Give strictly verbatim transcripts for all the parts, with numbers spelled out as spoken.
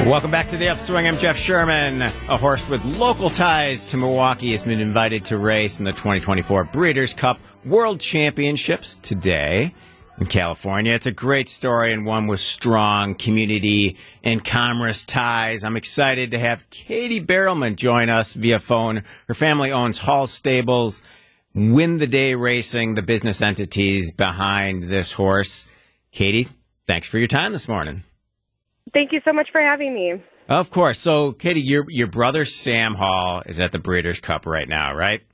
Welcome back to the Upswing. I'm Jeff Sherman. A horse with local ties to Milwaukee has been invited to race in the twenty twenty-four Breeders' Cup World Championships today in California. It's a great story and one with strong community and commerce ties. I'm excited to have Katie Barrelman join us via phone. Her family owns Hall Stables, Win the Day Racing, the business entities behind this horse. Katie, thanks for your time this morning. Thank you so much for having me. Of course. So, Katie, your your brother Sam Hall is at the Breeders' Cup right now, right?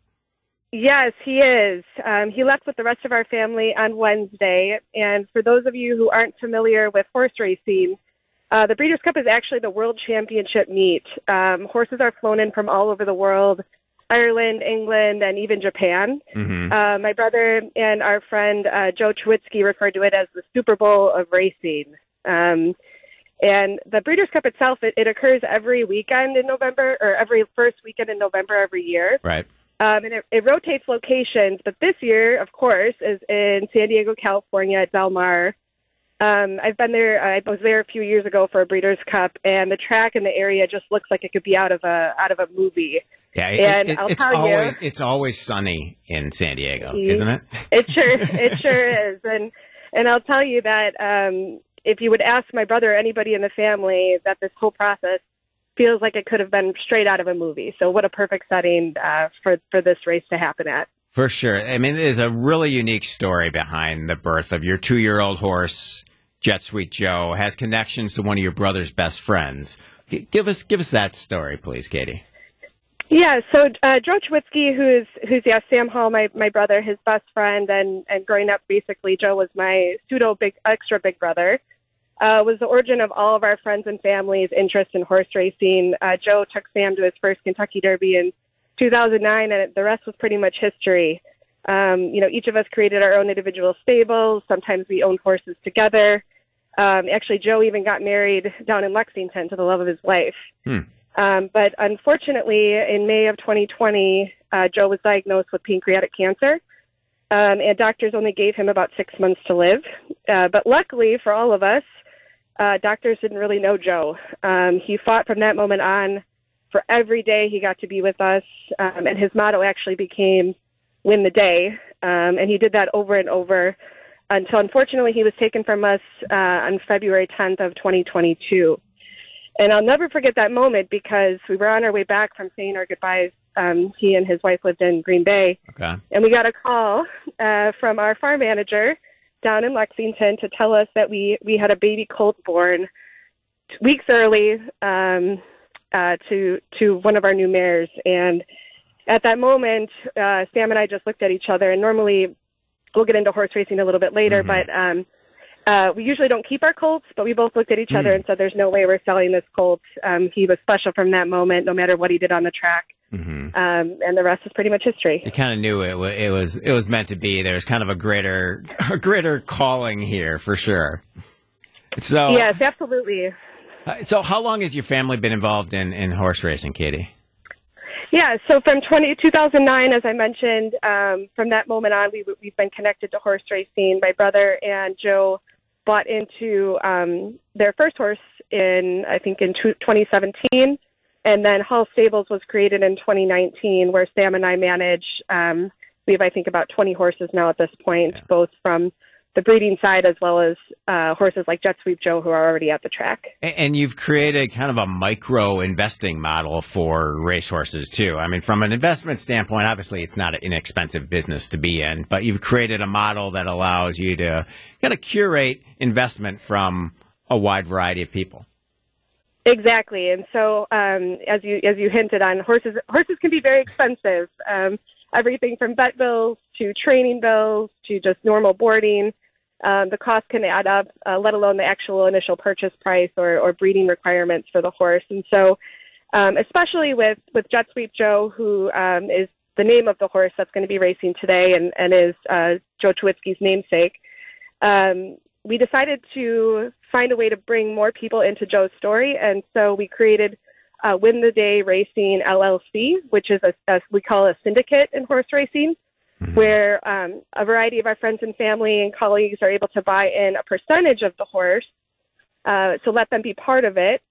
Yes, he is. Um, he left with the rest of our family on Wednesday. And for those of you who aren't familiar with horse racing, uh, the Breeders' Cup is actually the World Championship meet. Um, horses are flown in from all over the world, Ireland, England, and even Japan. Mm-hmm. Uh, my brother and our friend uh, Joe Chwitzky referred to it as the Super Bowl of racing. Um And the Breeders' Cup itself, it, it occurs every weekend in November, or every first weekend in November every year. Right. Um, and it, it rotates locations. But this year, of course, is in San Diego, California at Del Mar. Um, I've been there. I was there a few years ago for a Breeders' Cup, and the track in the area just looks like it could be out of a out of a movie. Yeah, it, and it, I'll it's tell always you, it's always sunny in San Diego, isn't it? It sure it sure is. And and I'll tell you that. Um, If you would ask my brother or anybody in the family, that this whole process feels like it could have been straight out of a movie. So what a perfect setting uh, for, for this race to happen at. For sure. I mean, it is a really unique story behind the birth of your two-year-old horse, Jet Sweet Joe, has connections to one of your brother's best friends. Give us give us that story, please, Katie. Yeah, so uh, Joe Chwitzky, who's, who's yeah, Sam Hall, my, my brother, his best friend, and, and growing up, basically, Joe was my pseudo big, extra big brother. Uh, was the origin of all of our friends and family's interest in horse racing. Uh, Joe took Sam to his first Kentucky Derby in two thousand nine, and the rest was pretty much history. Um, you know, each of us created our own individual stables. Sometimes we owned horses together. Um, actually, Joe even got married down in Lexington to the love of his life. Hmm. Um, but unfortunately, in May of twenty twenty, uh, Joe was diagnosed with pancreatic cancer. Um, and doctors only gave him about six months to live. Uh, but luckily for all of us, Uh, doctors didn't really know Joe. Um, he fought from that moment on for every day he got to be with us, um, and his motto actually became "Win the Day," um, and he did that over and over until, unfortunately, he was taken from us uh, on February tenth of twenty twenty-two. And I'll never forget that moment because we were on our way back from saying our goodbyes. Um, he and his wife lived in Green Bay, okay. And we got a call uh, from our farm manager down in Lexington to tell us that we, we had a baby colt born weeks early um, uh, to to one of our new mares. And at that moment, uh, Sam and I just looked at each other. And normally, we'll get into horse racing a little bit later, mm-hmm. but um, uh, we usually don't keep our colts. But we both looked at each mm. other and said, "There's no way we're selling this colt." Um, he was special from that moment, no matter what he did on the track. Mm-hmm. Um, and the rest is pretty much history. You kind of knew it. It was it was meant to be. There's kind of a greater a greater calling here for sure. So yes, absolutely. Uh, so how long has your family been involved in, in horse racing, Katie? Yeah, so from two thousand nine, as I mentioned, um, from that moment on, we, we've been connected to horse racing. My brother and Joe bought into um, their first horse in, I think, in twenty seventeen. And then Hall Stables was created in twenty nineteen, where Sam and I manage. Um, we have, I think, about twenty horses now at this point, yeah. both from the breeding side as well as uh, horses like Jet Sweet Joe, who are already at the track. And you've created kind of a micro investing model for racehorses, too. I mean, from an investment standpoint, obviously it's not an inexpensive business to be in, but you've created a model that allows you to kind of curate investment from a wide variety of people. Exactly, and so um, as you as you hinted on, horses horses can be very expensive. Um, everything from vet bills to training bills to just normal boarding, um, the cost can add up. Uh, let alone the actual initial purchase price or, or breeding requirements for the horse. And so, um, especially with with Jet Sweet Joe, who um, is the name of the horse that's going to be racing today, and and is uh, Joe Chwitzky's namesake. Um, we decided to find a way to bring more people into Joe's story, and so we created uh, Win the Day Racing L L C, which is a, a we call a syndicate in horse racing, mm-hmm. where um, a variety of our friends and family and colleagues are able to buy in a percentage of the horse, uh, so let them be part of it,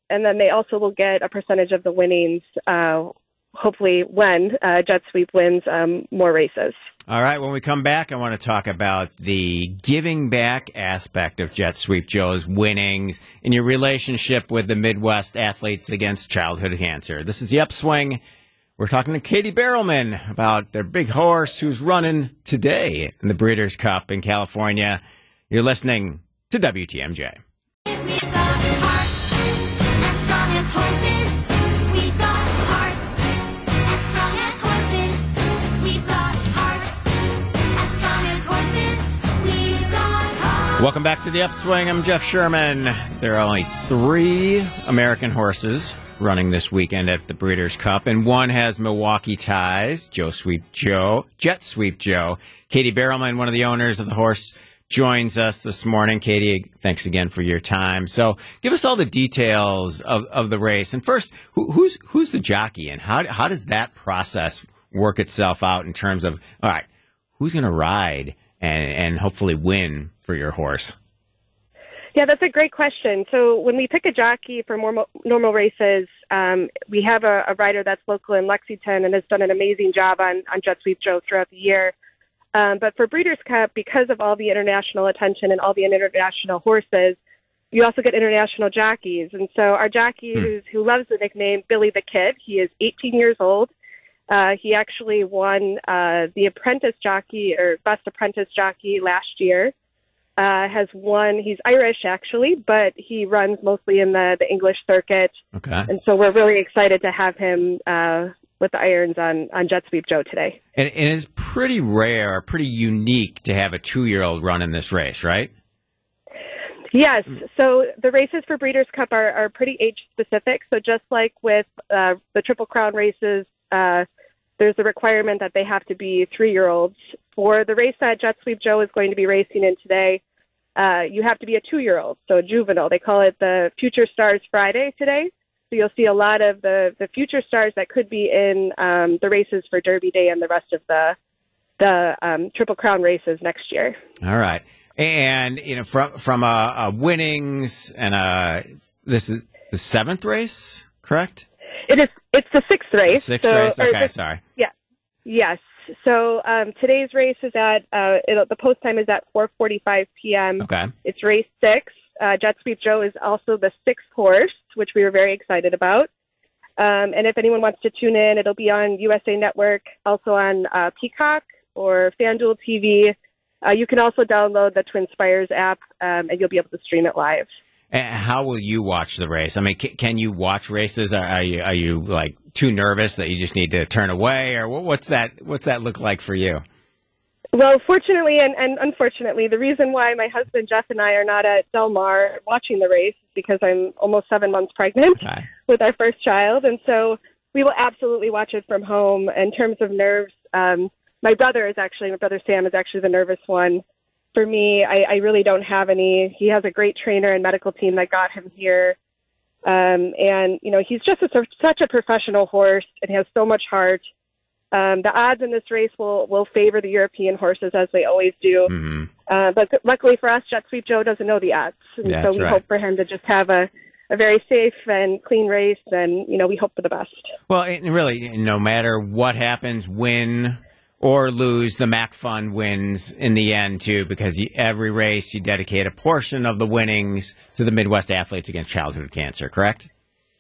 and then they also will get a percentage of the winnings, uh, hopefully when uh, Jet Sweep wins um, more races. All right, when we come back, I want to talk about the giving back aspect of Jet Sweep Joe's winnings and your relationship with the Midwest Athletes Against Childhood Cancer. This is The Upswing. We're talking to Katie Barrelman about their big horse who's running today in the Breeders' Cup in California. You're listening to W T M J. We've got hearts as strong as horses. We've got hearts as strong as horses. We've got hearts as strong as horses. We've got hearts. Welcome back to The Upswing. I'm Jeff Sherman. There are only three American horses running this weekend at the Breeders' Cup, and one has Milwaukee ties. Joe Sweep Joe, Jet Sweep Joe. Katie Barrelman, one of the owners of the horse, joins us this morning. Katie, thanks again for your time. So give us all the details of, of the race. And first, who, who's who's the jockey, and how how does that process work itself out in terms of, all right, who's going to ride and, and hopefully win for your horse? Yeah, that's a great question. So when we pick a jockey for more mo- normal races, um, we have a, a rider that's local in Lexington and has done an amazing job on, on Jet Sweep Joe throughout the year. Um, but for Breeders' Cup, because of all the international attention and all the international horses, you also get international jockeys. And so our jockey hmm. who's, who loves the nickname Billy the Kid, he is eighteen years old. Uh, he actually won uh, the apprentice jockey or best apprentice jockey last year. Uh, has won, he's Irish actually, but he runs mostly in the, the English circuit. Okay. And so we're really excited to have him uh, with the irons on, on Jet Sweep Joe today. And, and it's pretty rare, pretty unique to have a two-year-old run in this race, right? Yes. So the races for Breeders' Cup are, are pretty age-specific. So just like with uh, the Triple Crown races, uh, there's a requirement that they have to be three-year-olds. For the race that Jet Sweep Joe is going to be racing in today, uh, you have to be a two-year-old, so a juvenile. They call it the Future Stars Friday today. So you'll see a lot of the, the future stars that could be in um, the races for Derby Day and the rest of the the um, Triple Crown races next year. All right. And, you know, from from a, a winnings and a, this is the seventh race, correct? It is. It's the sixth race. The sixth so, race. Okay, the, sorry. Yeah. Yes. So um, today's race is at uh, it'll, the post time is at four forty-five p.m. Okay. It's race six. Uh, Jet Sweep Joe is also the sixth horse, which we were very excited about. Um, and if anyone wants to tune in, it'll be on U S A Network, also on uh, Peacock or FanDuel T V. Uh, you can also download the Twin Spires app, um, and you'll be able to stream it live. And how will you watch the race? I mean, can, can you watch races? Are, are you are you like too nervous that you just need to turn away, or what's that? What's that look like for you? Well, fortunately and, and unfortunately, the reason why my husband Jeff and I are not at Del Mar watching the race is because I'm almost seven months pregnant Okay. with our first child, and so we will absolutely watch it from home. In terms of nerves, um, my brother is actually my brother Sam is actually the nervous one. For me, I, I really don't have any. He has a great trainer and medical team that got him here. Um, and, you know, he's just a, such a professional horse and has so much heart. Um, the odds in this race will, will favor the European horses, as they always do. Mm-hmm. Uh, but luckily for us, Jet Sweep Joe doesn't know the odds. And Yeah, so that's we right. hope for him to just have a, a very safe and clean race. And, you know, we hope for the best. Well, and really, no matter what happens, win or lose, the MAC Fund wins in the end, too, because you, every race you dedicate a portion of the winnings to the Midwest Athletes Against Childhood Cancer, correct?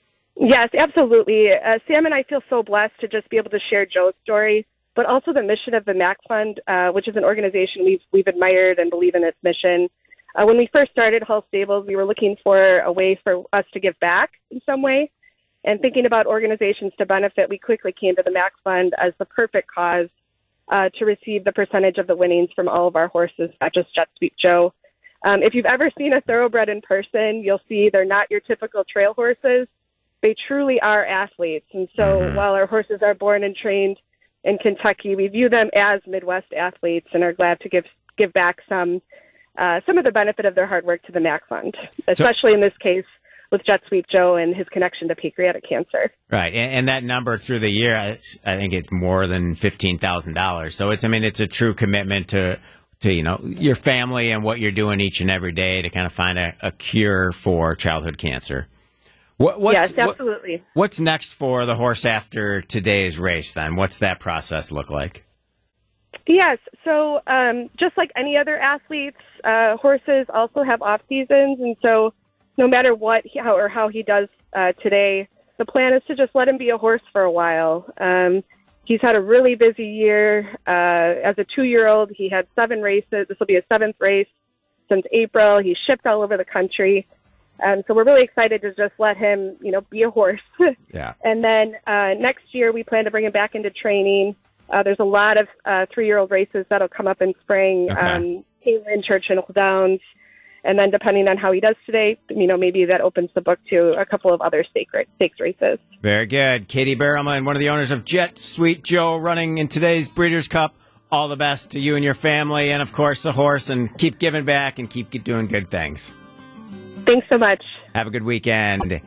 Yes, absolutely. Uh, Sam and I feel so blessed to just be able to share Joe's story, but also the mission of the MAC Fund, uh, which is an organization we've, we've admired and believe in its mission. Uh, when we first started Hull Stables, we were looking for a way for us to give back in some way. And thinking about organizations to benefit, we quickly came to the MAC Fund as the perfect cause uh, to receive the percentage of the winnings from all of our horses, not just Jet Sweep Joe. Um, if you've ever seen a thoroughbred in person, you'll see they're not your typical trail horses. They truly are athletes. And so Mm-hmm. while our horses are born and trained in Kentucky, we view them as Midwest athletes and are glad to give give back some uh, some of the benefit of their hard work to the MAC Fund, especially in this case with Jet Sweep Joe and his connection to pancreatic cancer. Right, and, and that number through the year, I, I think it's more than fifteen thousand dollars. So it's, I mean, it's a true commitment to, to you know, your family and what you're doing each and every day to kind of find a, a cure for childhood cancer. What, what's, yes, what- absolutely. what's next for the horse after today's race, then? What's that process look like? Yes. So um, just like any other athletes, uh, horses also have off seasons, and so no matter what he, how or how he does uh, today, the plan is to just let him be a horse for a while. Um, he's had a really busy year. Uh, as a two-year-old, he had seven races. This will be his seventh race since April. He's shipped all over the country. Um, so we're really excited to just let him, you know, be a horse. Yeah. And then uh, next year we plan to bring him back into training. Uh, there's a lot of uh, three-year-old races that'll come up in spring. Okay. Um, Caitlin, Churchill Downs. And then depending on how he does today, you know, maybe that opens the book to a couple of other stake ra- stakes races. Very good. Katie Barrelman, one of the owners of Jet Sweet Joe, running in today's Breeders' Cup. All the best to you and your family, and, of course, the horse, and keep giving back and keep doing good things. Thanks so much. Have a good weekend.